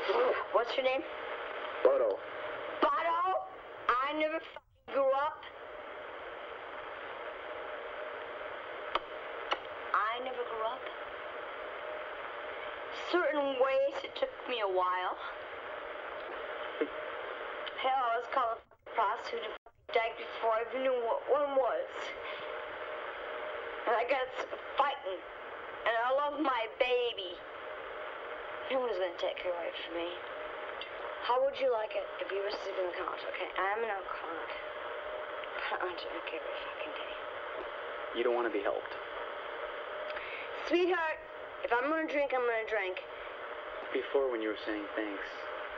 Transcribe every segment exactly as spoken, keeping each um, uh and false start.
What's your name? Bodo. Bodo? I never fucking grew up. I never grew up. Certain ways it took me a while. Hell, I was called a prostitute and died before I even knew what one was. And I got fighting. And I love my baby. No one's gonna take her away from me. How would you like it if you were sleeping on the couch? Okay, I'm an alcoholic. I drink every fucking day. You don't want to be helped. Sweetheart, if I'm gonna drink, I'm gonna drink. Before, when you were saying thanks,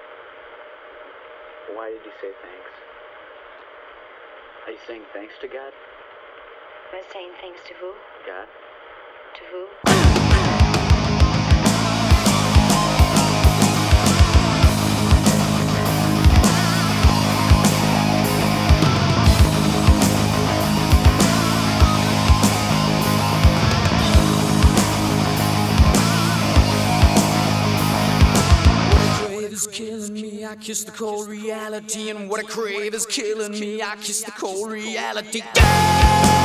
why did you say thanks? Are you saying thanks to God? Am I saying thanks to who? God? To who? Is killing me, I kiss the cold reality, and what I crave is killing me, I kiss the cold reality. Yeah!